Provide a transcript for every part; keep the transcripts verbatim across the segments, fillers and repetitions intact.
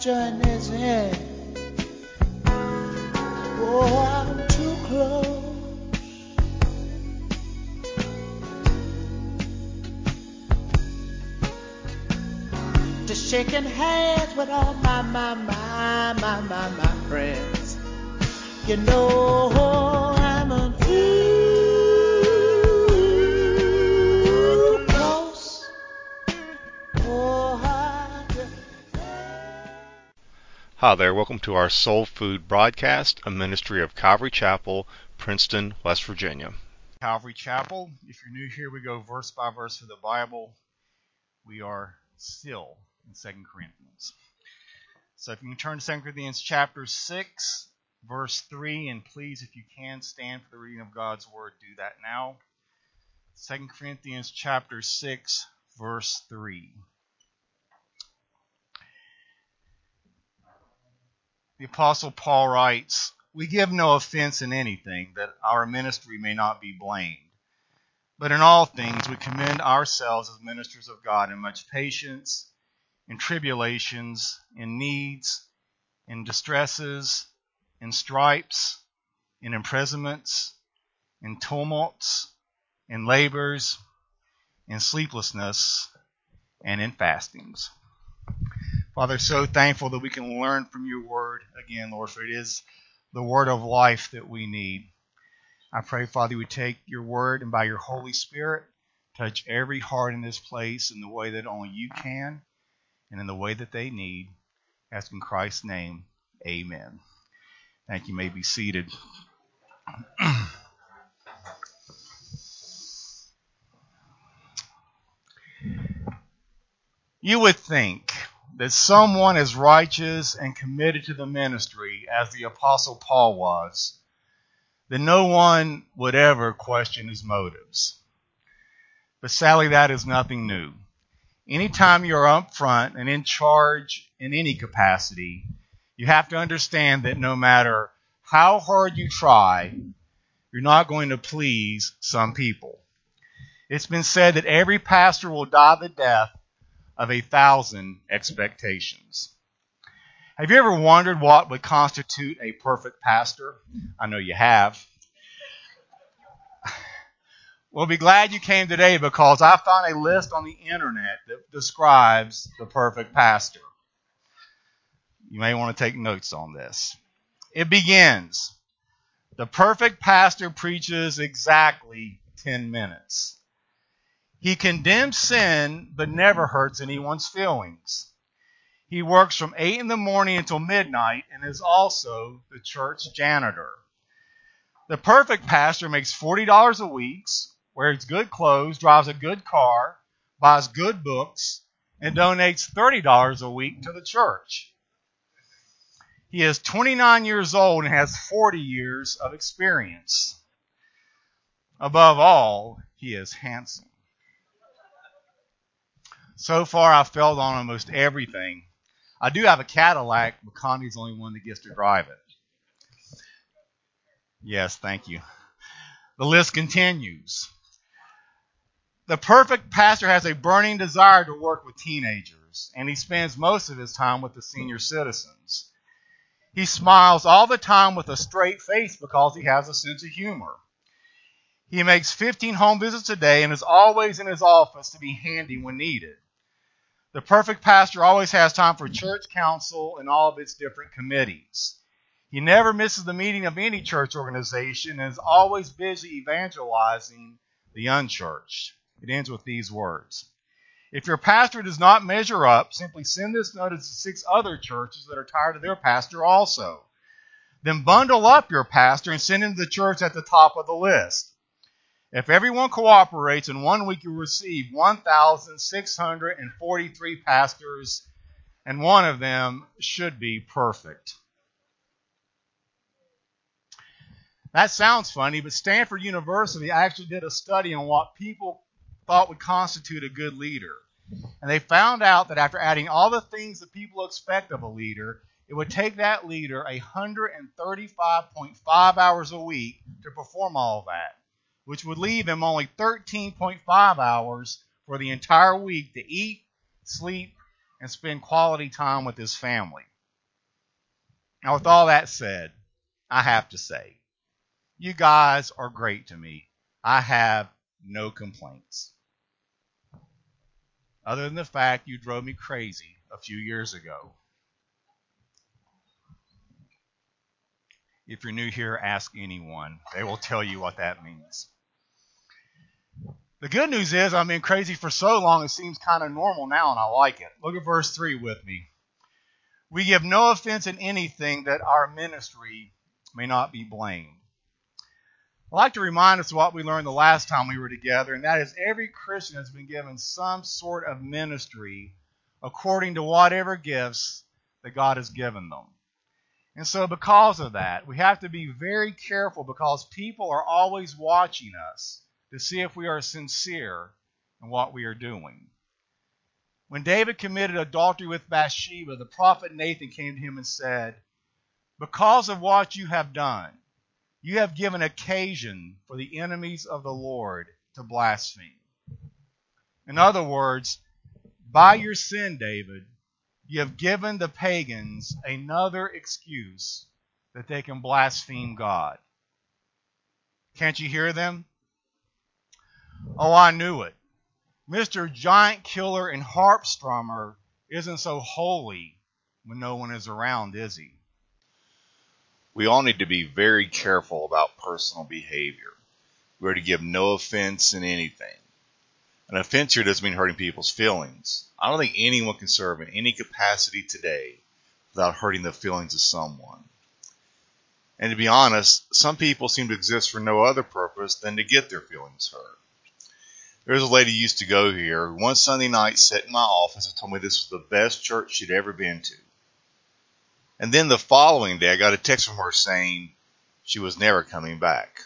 journey's end. Oh, I'm too close to shaking hands with all my, my, my, my, my, my friends. You know I'm a too close. Oh, I just... Hi there, welcome to our Soul Food broadcast, a ministry of Calvary Chapel, Princeton, West Virginia. Calvary Chapel, if you're new here, we go verse by verse through the Bible. We are still in Second Corinthians. So if you can turn to Second Corinthians chapter six, verse three, and please, if you can, stand for the reading of God's Word, do that now. Second Corinthians chapter six, verse three. The Apostle Paul writes, "We give no offense in anything, that our ministry may not be blamed. But in all things we commend ourselves as ministers of God in much patience, in tribulations, in needs, in distresses, in stripes, in imprisonments, in tumults, in labors, in sleeplessness, and in fastings." Father, so thankful that we can learn from your word again, Lord, for it is the word of life that we need. I pray, Father, you would take your word and by your Holy Spirit, touch every heart in this place in the way that only you can and in the way that they need. Ask in Christ's name, amen. Thank you. You may be seated. You would think that someone as righteous and committed to the ministry as the Apostle Paul was, that no one would ever question his motives. But sadly, that is nothing new. Anytime you're up front and in charge in any capacity, you have to understand that no matter how hard you try, you're not going to please some people. It's been said that every pastor will die the death of a thousand expectations. Have you ever wondered what would constitute a perfect pastor? I know you have. Well, be glad you came today because I found a list on the internet that describes the perfect pastor. You may want to take notes on this. It begins, "The perfect pastor preaches exactly ten minutes. He condemns sin but never hurts anyone's feelings. He works from eight in the morning until midnight and is also the church janitor. The perfect pastor makes forty dollars a week, wears good clothes, drives a good car, buys good books, and donates thirty dollars a week to the church. He is twenty-nine years old and has forty years of experience. Above all, he is handsome." So far, I've failed on almost everything. I do have a Cadillac, but Connie's the only one that gets to drive it. Yes, thank you. The list continues. The perfect pastor has a burning desire to work with teenagers, and he spends most of his time with the senior citizens. He smiles all the time with a straight face because he has a sense of humor. He makes fifteen home visits a day and is always in his office to be handy when needed. The perfect pastor always has time for church council and all of its different committees. He never misses the meeting of any church organization and is always busy evangelizing the unchurched. It ends with these words. If your pastor does not measure up, simply send this notice to six other churches that are tired of their pastor also. Then bundle up your pastor and send him to the church at the top of the list. If everyone cooperates, in one week you'll receive one thousand six hundred forty-three pastors, and one of them should be perfect. That sounds funny, but Stanford University actually did a study on what people thought would constitute a good leader. And they found out that after adding all the things that people expect of a leader, it would take that leader one hundred thirty-five point five hours a week to perform all of that, which would leave him only thirteen point five hours for the entire week to eat, sleep, and spend quality time with his family. Now, with all that said, I have to say, you guys are great to me. I have no complaints. Other than the fact you drove me crazy a few years ago. If you're new here, ask anyone. They will tell you what that means. The good news is I've been crazy for so long it seems kind of normal now, and I like it. Look at verse three with me. We give no offense in anything that our ministry may not be blamed. I'd like to remind us of what we learned the last time we were together, and that is every Christian has been given some sort of ministry according to whatever gifts that God has given them. And so because of that, we have to be very careful because people are always watching us to see if we are sincere in what we are doing. When David committed adultery with Bathsheba, the prophet Nathan came to him and said, because of what you have done, you have given occasion for the enemies of the Lord to blaspheme. In other words, by your sin, David, you have given the pagans another excuse that they can blaspheme God. Can't you hear them? Oh, I knew it. Mister Giant Killer and Harp Strummer isn't so holy when no one is around, is he? We all need to be very careful about personal behavior. We are to give no offense in anything. An offense here doesn't mean hurting people's feelings. I don't think anyone can serve in any capacity today without hurting the feelings of someone. And to be honest, some people seem to exist for no other purpose than to get their feelings hurt. There's a lady who used to go here. One Sunday night, sat in my office and told me this was the best church she'd ever been to. And then the following day, I got a text from her saying she was never coming back.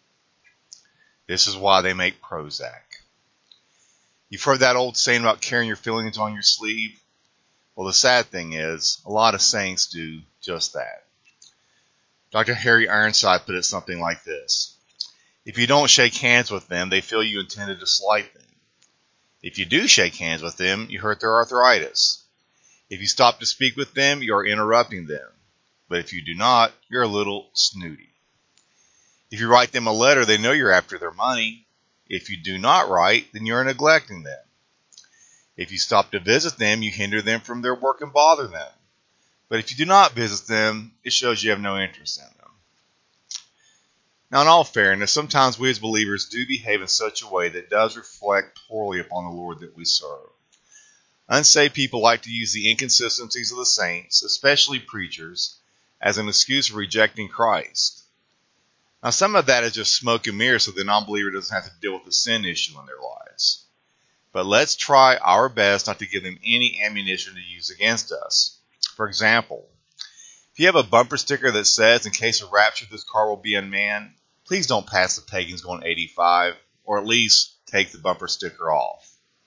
This is why they make Prozac. You've heard that old saying about carrying your feelings on your sleeve? Well, the sad thing is, a lot of saints do just that. Doctor Harry Ironside put it something like this. If you don't shake hands with them, they feel you intended to slight them. If you do shake hands with them, you hurt their arthritis. If you stop to speak with them, you are interrupting them. But if you do not, you're a little snooty. If you write them a letter, they know you're after their money. If you do not write, then you are neglecting them. If you stop to visit them, you hinder them from their work and bother them. But if you do not visit them, it shows you have no interest in them. Now, in all fairness, sometimes we as believers do behave in such a way that does reflect poorly upon the Lord that we serve. Unsaved people like to use the inconsistencies of the saints, especially preachers, as an excuse for rejecting Christ. Now, some of that is just smoke and mirrors so the non-believer doesn't have to deal with the sin issue in their lives. But let's try our best not to give them any ammunition to use against us. For example, if you have a bumper sticker that says, in case of rapture, this car will be unmanned, please don't pass the pagans going eighty-five, or at least take the bumper sticker off.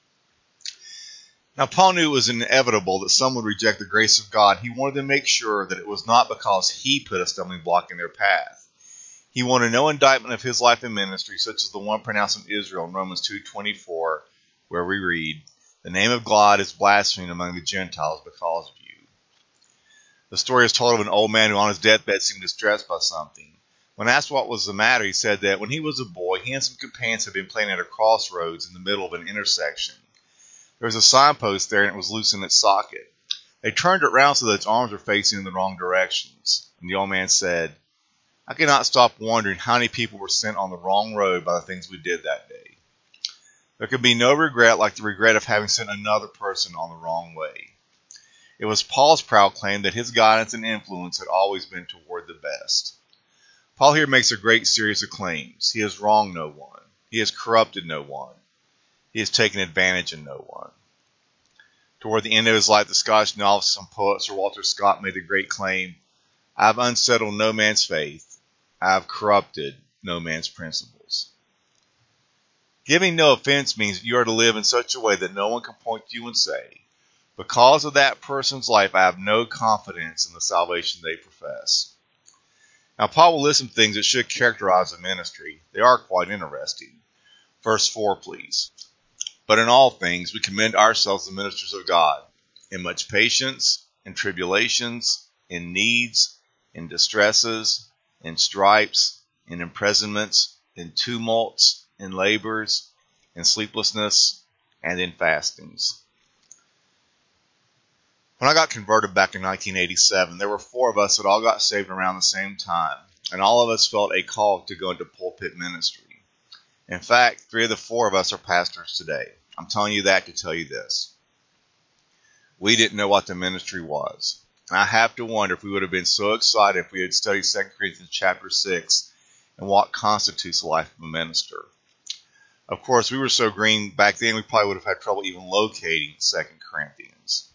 Now, Paul knew it was inevitable that some would reject the grace of God. He wanted to make sure that it was not because he put a stumbling block in their path. He wanted no indictment of his life and ministry, such as the one pronounced in Israel in Romans two twenty-four, where we read, the name of God is blasphemed among the Gentiles because of you. The story is told of an old man who on his deathbed seemed distressed by something. When asked what was the matter, he said that when he was a boy, he and some companions had been playing at a crossroads in the middle of an intersection. There was a signpost there, and it was loose in its socket. They turned it round so that its arms were facing in the wrong directions. And the old man said, I cannot stop wondering how many people were sent on the wrong road by the things we did that day. There could be no regret like the regret of having sent another person on the wrong way. It was Paul's proud claim that his guidance and influence had always been toward the best. Paul here makes a great series of claims. He has wronged no one. He has corrupted no one. He has taken advantage of no one. Toward the end of his life, the Scottish novelist and poet Sir Walter Scott made the great claim, I have unsettled no man's faith. I have corrupted no man's principles. Giving no offense means you are to live in such a way that no one can point to you and say, because of that person's life, I have no confidence in the salvation they profess. Now, Paul will list some things that should characterize the ministry. They are quite interesting. Verse four, please. But in all things we commend ourselves the ministers of God, in much patience, in tribulations, in needs, in distresses, in stripes, in imprisonments, in tumults, in labors, in sleeplessness, and in fastings. When I got converted back in nineteen eighty-seven, there were four of us that all got saved around the same time, and all of us felt a call to go into pulpit ministry. In fact, three of the four of us are pastors today. I'm telling you that to tell you this. We didn't know what the ministry was. And I have to wonder if we would have been so excited if we had studied Second Corinthians chapter six and what constitutes the life of a minister. Of course, we were so green back then we probably would have had trouble even locating Second Corinthians.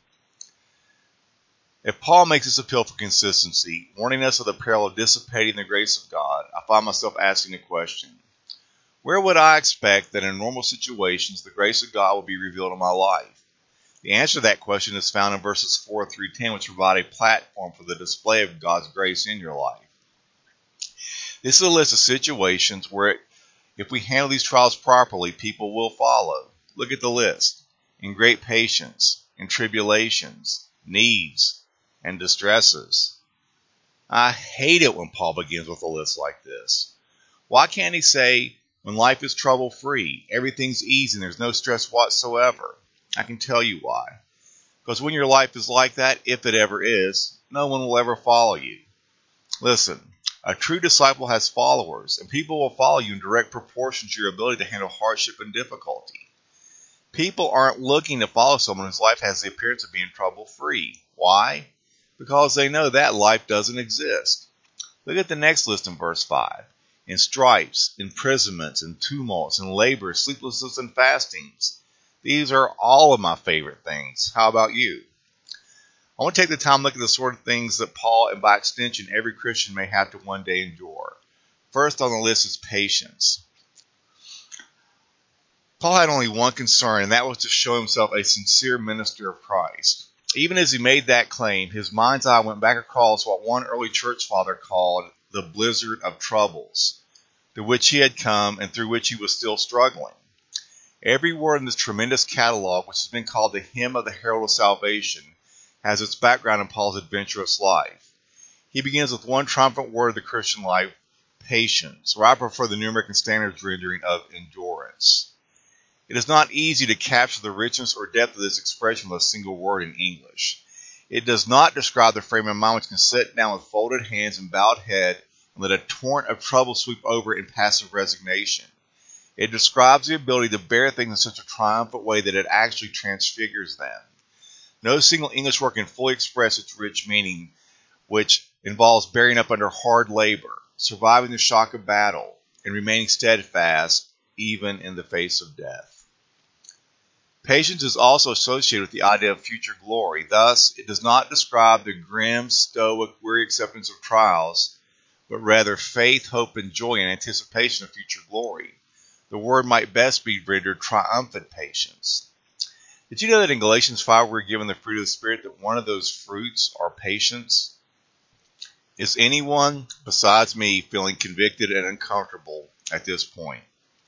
If Paul makes this appeal for consistency, warning us of the peril of dissipating the grace of God, I find myself asking the question, where would I expect that in normal situations the grace of God will be revealed in my life? The answer to that question is found in verses four through ten, which provide a platform for the display of God's grace in your life. This is a list of situations where, if we handle these trials properly, people will follow. Look at the list. In great patience, in tribulations, needs, and distresses. I hate it when Paul begins with a list like this. Why can't he say, when life is trouble-free, everything's easy and there's no stress whatsoever? I can tell you why. Because when your life is like that, if it ever is, no one will ever follow you. Listen, a true disciple has followers, and people will follow you in direct proportion to your ability to handle hardship and difficulty. People aren't looking to follow someone whose life has the appearance of being trouble-free. Why? Because they know that life doesn't exist. Look at the next list in verse five. In stripes, imprisonments, and tumults, and labor, sleeplessness, and fastings. These are all of my favorite things. How about you? I want to take the time to look at the sort of things that Paul, and by extension every Christian, may have to one day endure. First on the list is patience. Paul had only one concern, and that was to show himself a sincere minister of Christ. Even as he made that claim, his mind's eye went back across what one early church father called the blizzard of troubles, to which he had come and through which he was still struggling. Every word in this tremendous catalog, which has been called the Hymn of the Herald of Salvation, has its background in Paul's adventurous life. He begins with one triumphant word of the Christian life, patience, or I prefer the New American Standard's rendering of endurance. It is not easy to capture the richness or depth of this expression with a single word in English. It does not describe the frame of mind which can sit down with folded hands and bowed head and let a torrent of trouble sweep over it in passive resignation. It describes the ability to bear things in such a triumphant way that it actually transfigures them. No single English word can fully express its rich meaning, which involves bearing up under hard labor, surviving the shock of battle, and remaining steadfast even in the face of death. Patience is also associated with the idea of future glory. Thus, it does not describe the grim, stoic, weary acceptance of trials, but rather faith, hope, and joy in anticipation of future glory. The word might best be rendered triumphant patience. Did you know that in Galatians five we're given the fruit of the Spirit, that one of those fruits are patience? Is anyone besides me feeling convicted and uncomfortable at this point?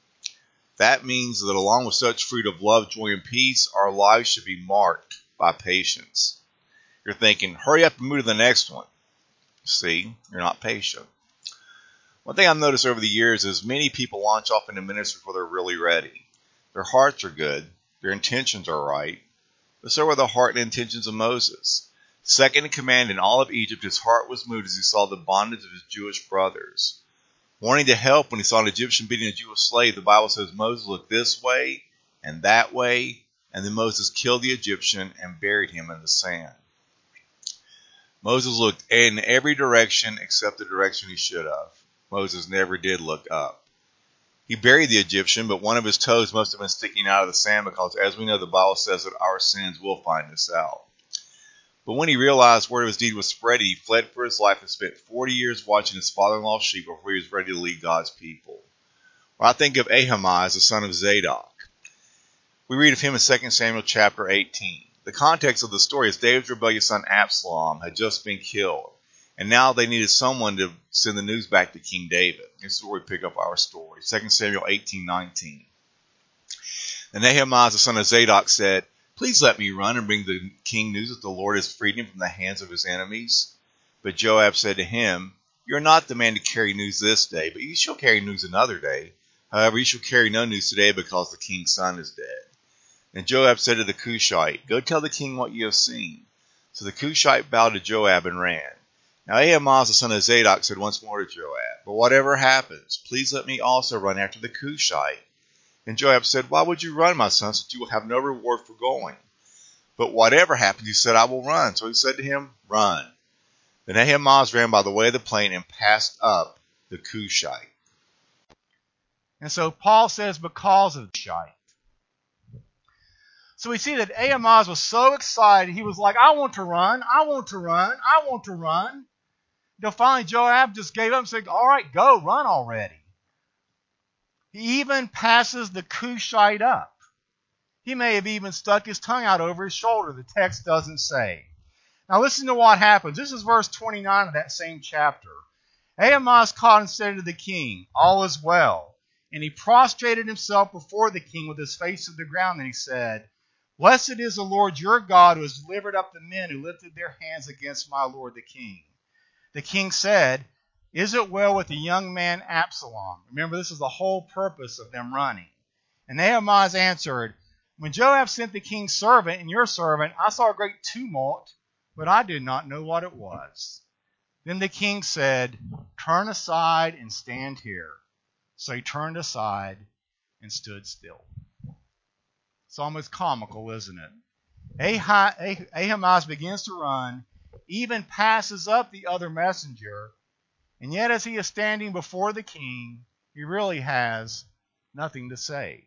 That means that along with such fruit of love, joy, and peace, our lives should be marked by patience. You're thinking, hurry up and move to the next one. See, you're not patient. One thing I've noticed over the years is many people launch off into ministry before they're really ready. Their hearts are good, their intentions are right, but so are the heart and intentions of Moses. Second in command in all of Egypt, his heart was moved as he saw the bondage of his Jewish brothers. Wanting to help when he saw an Egyptian beating a Jewish slave, the Bible says Moses looked this way and that way, and then Moses killed the Egyptian and buried him in the sand. Moses looked in every direction except the direction he should have. Moses never did look up. He buried the Egyptian, but one of his toes must have been sticking out of the sand because, as we know, the Bible says that our sins will find us out. But when he realized word of his deed was spread, he fled for his life and spent forty years watching his father-in-law's sheep before he was ready to lead God's people. Or I think of Ahimaaz, the son of Zadok. We read of him in Second Samuel chapter eighteen. The context of the story is David's rebellious son Absalom had just been killed, and now they needed someone to send the news back to King David. This is where we pick up our story. Second Samuel eighteen nineteen. And Ahimaaz, the son of Zadok, said, "Please let me run and bring the king news that the Lord has freed him from the hands of his enemies." But Joab said to him, You are not the man to carry news this day, but you shall carry news another day. However, you shall carry no news today, because the king's son is dead. And Joab said to the Cushite, Go tell the king what you have seen. So the Cushite bowed to Joab and ran. Now Ahimaaz the son of Zadok said once more to Joab, But whatever happens, please let me also run after the Cushite. And Joab said, Why would you run, my son, since you will have no reward for going? But whatever happens, he said, I will run. So he said to him, Run. Then Ahimaaz ran by the way of the plain and passed up the Cushite. And so Paul says, because of the Cushite. So we see that Ahimaaz was so excited, he was like, I want to run, I want to run, I want to run. Until finally Joab just gave up and said, all right, go, run already. He even passes the Cushite up. He may have even stuck his tongue out over his shoulder. The text doesn't say. Now listen to what happens. This is verse twenty-nine of that same chapter. Ahimaaz called and said to the king, All is well. And he prostrated himself before the king with his face to the ground, and he said, Blessed is the Lord your God, who has delivered up the men who lifted their hands against my lord the king. The king said, Is it well with the young man Absalom? Remember, this is the whole purpose of them running. And Ahimaaz answered, When Joab sent the king's servant and your servant, I saw a great tumult, but I did not know what it was. Then the king said, Turn aside and stand here. So he turned aside and stood still. It's almost comical, isn't it? Ahimaaz begins to run, even passes up the other messenger, and yet as he is standing before the king, he really has nothing to say.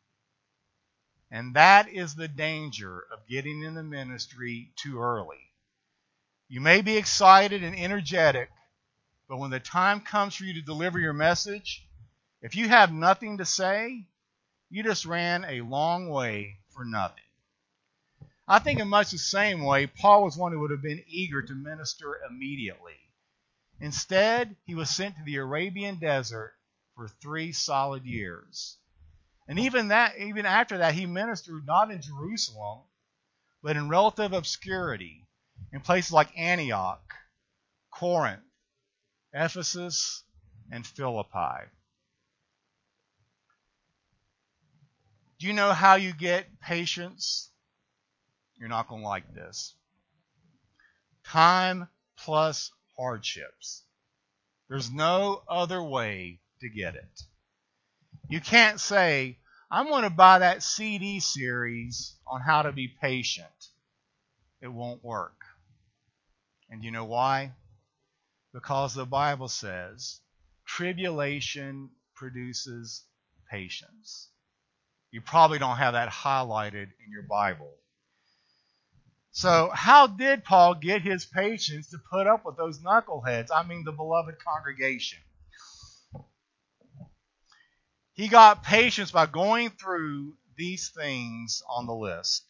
And that is the danger of getting in the ministry too early. You may be excited and energetic, but when the time comes for you to deliver your message, if you have nothing to say, you just ran a long way for nothing. I think in much the same way, Paul was one who would have been eager to minister immediately. Instead, he was sent to the Arabian desert for three solid years. And even that, even after that, he ministered not in Jerusalem, but in relative obscurity, in places like Antioch, Corinth, Ephesus, and Philippi. Do you know how you get patience? You're not going to like this. Time plus hardships. There's no other way to get it. You can't say, I'm going to buy that C D series on how to be patient. It won't work. And you know why? Because the Bible says, tribulation produces patience. You probably don't have that highlighted in your Bible. So how did Paul get his patience to put up with those knuckleheads? I mean, the beloved congregation. He got patience by going through these things on the list.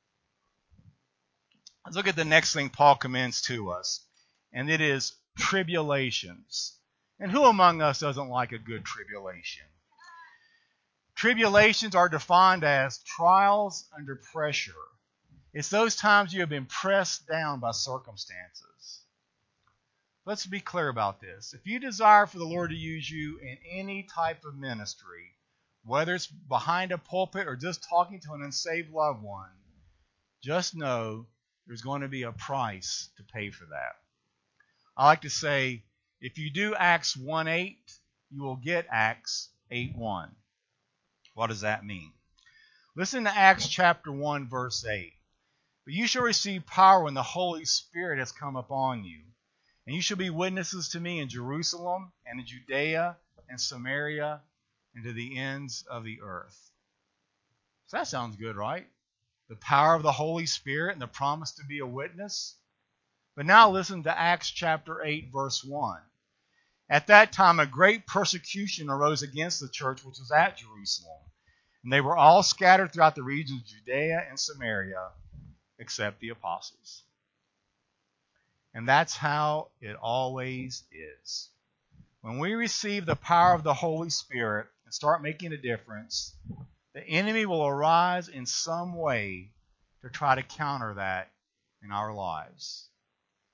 Let's look at the next thing Paul commends to us, and it is tribulations. And who among us doesn't like a good tribulation? Tribulations are defined as trials under pressure. It's those times you have been pressed down by circumstances. Let's be clear about this. If you desire for the Lord to use you in any type of ministry, whether it's behind a pulpit or just talking to an unsaved loved one, just know there's going to be a price to pay for that. I like to say, if you do Acts one eight, you will get Acts eight one. What does that mean? Listen to Acts chapter one, verse eight. But you shall receive power when the Holy Spirit has come upon you. And you shall be witnesses to me in Jerusalem and in Judea and Samaria and to the ends of the earth. So that sounds good, right? The power of the Holy Spirit and the promise to be a witness. But now listen to Acts chapter eight, verse one. At that time, a great persecution arose against the church which was at Jerusalem. And they were all scattered throughout the regions of Judea and Samaria, except the apostles. And that's how it always is. When we receive the power of the Holy Spirit and start making a difference, the enemy will arise in some way to try to counter that in our lives.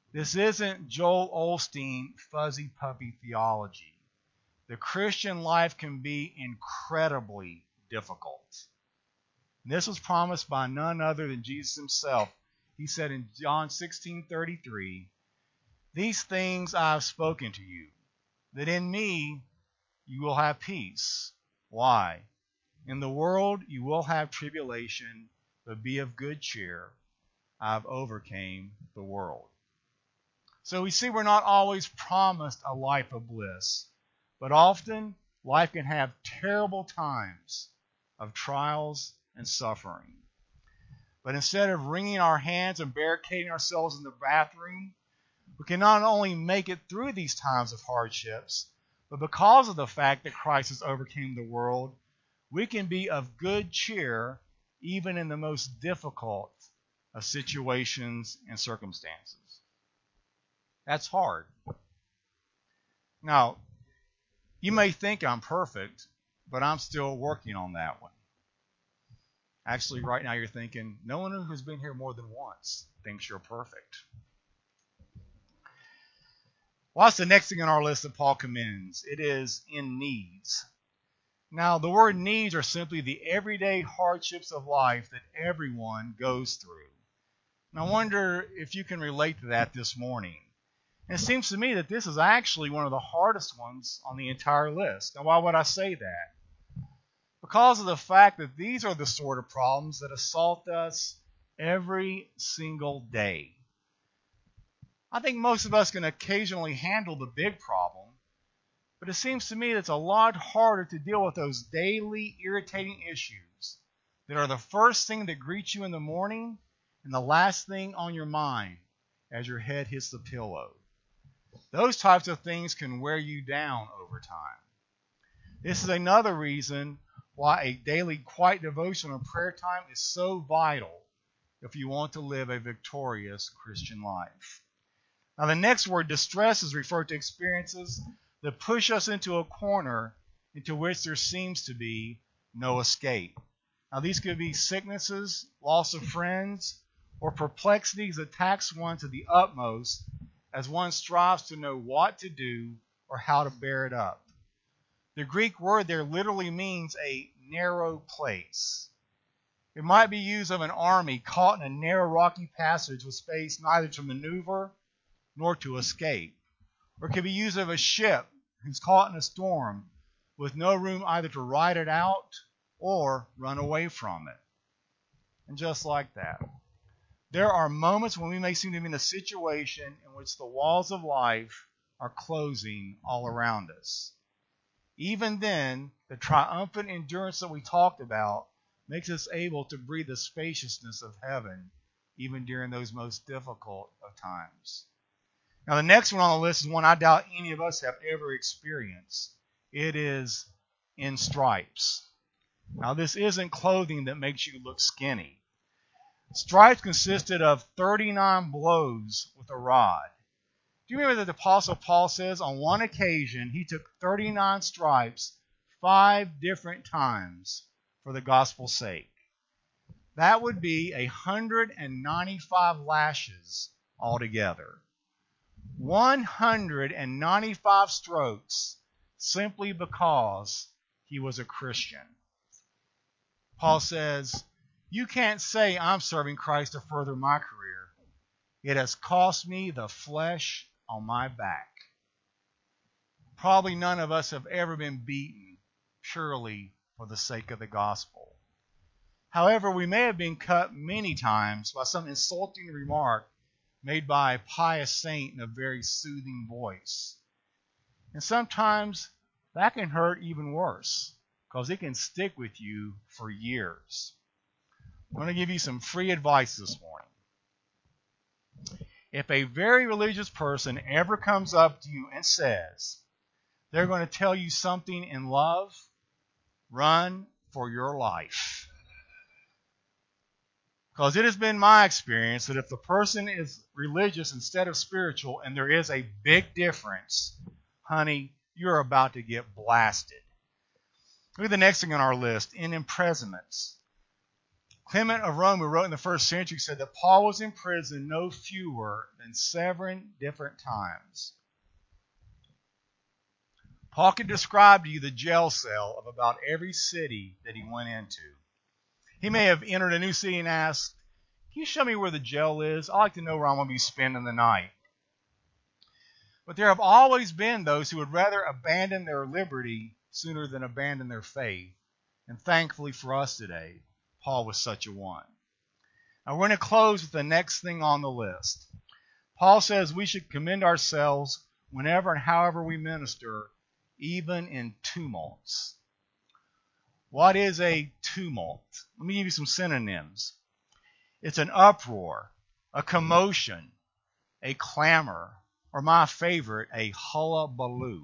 This isn't Joel Osteen fuzzy puppy theology. The Christian life can be incredibly difficult. And this was promised by none other than Jesus himself. He said in John sixteen thirty-three, "These things I have spoken to you, that in me you will have peace." Why? "In the world you will have tribulation, but be of good cheer. I have overcame the world." So we see we're not always promised a life of bliss, but often life can have terrible times of trials and suffering. But instead of wringing our hands and barricading ourselves in the bathroom, we can not only make it through these times of hardships, but because of the fact that Christ has overcome the world, we can be of good cheer even in the most difficult of situations and circumstances. That's hard. Now, you may think I'm perfect, but I'm still working on that one. Actually, right now you're thinking, no one who's been here more than once thinks you're perfect. What's the next thing on our list that Paul commends? It is in needs. Now, the word needs are simply the everyday hardships of life that everyone goes through. And I wonder if you can relate to that this morning. And it seems to me that this is actually one of the hardest ones on the entire list. Now, why would I say that? Because of the fact that these are the sort of problems that assault us every single day. I think most of us can occasionally handle the big problem, but it seems to me that it's a lot harder to deal with those daily irritating issues that are the first thing that greets you in the morning and the last thing on your mind as your head hits the pillow. Those types of things can wear you down over time. This is another reason why a daily quiet devotion and prayer time is so vital if you want to live a victorious Christian life. Now, the next word, distress, is referred to experiences that push us into a corner into which there seems to be no escape. Now, these could be sicknesses, loss of friends, or perplexities that tax one to the utmost as one strives to know what to do or how to bear it up. The Greek word there literally means a narrow place. It might be used of an army caught in a narrow rocky passage with space neither to maneuver nor to escape. Or it could be used of a ship who's caught in a storm with no room either to ride it out or run away from it. And just like that, there are moments when we may seem to be in a situation in which the walls of life are closing all around us. Even then, the triumphant endurance that we talked about makes us able to breathe the spaciousness of heaven even during those most difficult of times. Now, the next one on the list is one I doubt any of us have ever experienced. It is in stripes. Now, this isn't clothing that makes you look skinny. Stripes consisted of thirty-nine blows with a rod. Do you remember that the Apostle Paul says on one occasion he took thirty-nine stripes five different times for the gospel's sake? That would be one hundred ninety-five lashes altogether. one hundred ninety-five strokes simply because he was a Christian. Paul says, you can't say I'm serving Christ to further my career. It has cost me the flesh on my back. Probably none of us have ever been beaten purely for the sake of the gospel. However, we may have been cut many times by some insulting remark made by a pious saint in a very soothing voice. And sometimes that can hurt even worse because it can stick with you for years. I'm going to give you some free advice this morning. If a very religious person ever comes up to you and says they're going to tell you something in love, run for your life. Because it has been my experience that if the person is religious instead of spiritual and there is a big difference, honey, you're about to get blasted. Look at the next thing on our list, in imprisonments. Clement of Rome, who wrote in the first century, said that Paul was in prison no fewer than seven different times. Paul could describe to you the jail cell of about every city that he went into. He may have entered a new city and asked, "Can you show me where the jail is? I'd like to know where I'm going to be spending the night." But there have always been those who would rather abandon their liberty sooner than abandon their faith. And thankfully for us today, Paul was such a one. Now we're going to close with the next thing on the list. Paul says we should commend ourselves whenever and however we minister, even in tumults. What is a tumult? Let me give you some synonyms. It's an uproar, a commotion, a clamor, or my favorite, a hullabaloo.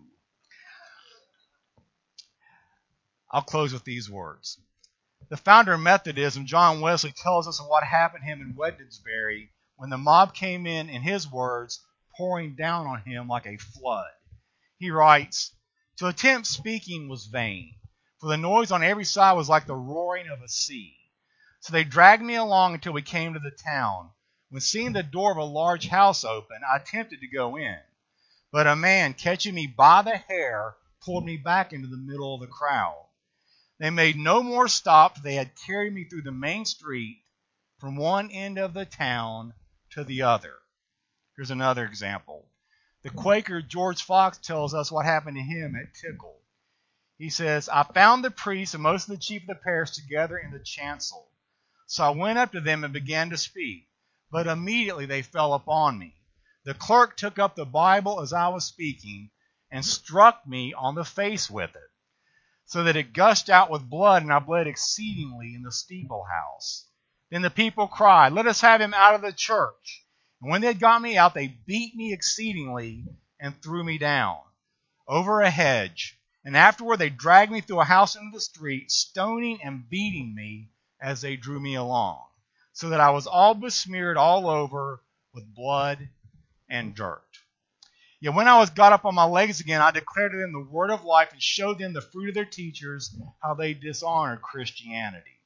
I'll close with these words. The founder of Methodism, John Wesley, tells us of what happened to him in Wednesbury when the mob came in, in his words, pouring down on him like a flood. He writes, "To attempt speaking was vain, for the noise on every side was like the roaring of a sea. So they dragged me along until we came to the town. When seeing the door of a large house open, I attempted to go in. But a man, catching me by the hair, pulled me back into the middle of the crowd. They made no more stop. They had carried me through the main street from one end of the town to the other." Here's another example. The Quaker George Fox tells us what happened to him at Tickle. He says, "I found the priests and most of the chief of the parish together in the chancel. So I went up to them and began to speak. But immediately they fell upon me. The clerk took up the Bible as I was speaking and struck me on the face with it, so that it gushed out with blood, and I bled exceedingly in the steeple house. Then the people cried, 'Let us have him out of the church.' And when they had got me out, they beat me exceedingly and threw me down over a hedge. And afterward they dragged me through a house into the street, stoning and beating me as they drew me along, so that I was all besmeared all over with blood and dirt. Yet when I was got up on my legs again, I declared to them the word of life and showed them the fruit of their teachers, how they dishonored Christianity."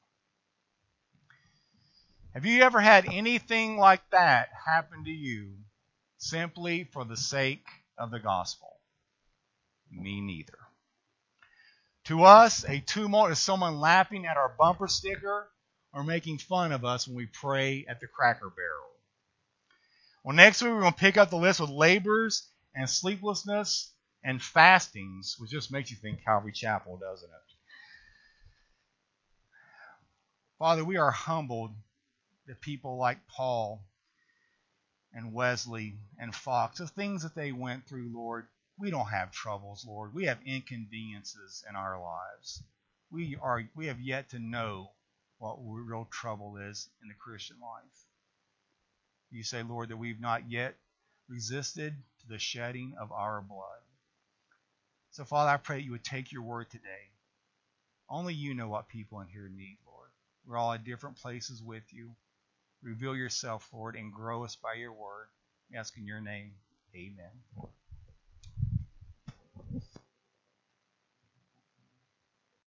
Have you ever had anything like that happen to you simply for the sake of the gospel? Me neither. To us, a tumult is someone laughing at our bumper sticker or making fun of us when we pray at the Cracker Barrel. Well, next week we're going to pick up the list with labors and sleeplessness and fastings, which just makes you think Calvary Chapel, doesn't it? Father, we are humbled that people like Paul and Wesley and Fox, the things that they went through, Lord, we don't have troubles, Lord. We have inconveniences in our lives. We are we have yet to know what real trouble is in the Christian life. You say, Lord, that we've not yet resisted to the shedding of our blood. So, Father, I pray that you would take your word today. Only you know what people in here need, Lord. We're all at different places with you. Reveal yourself, Lord, and grow us by your word. We ask in your name, amen.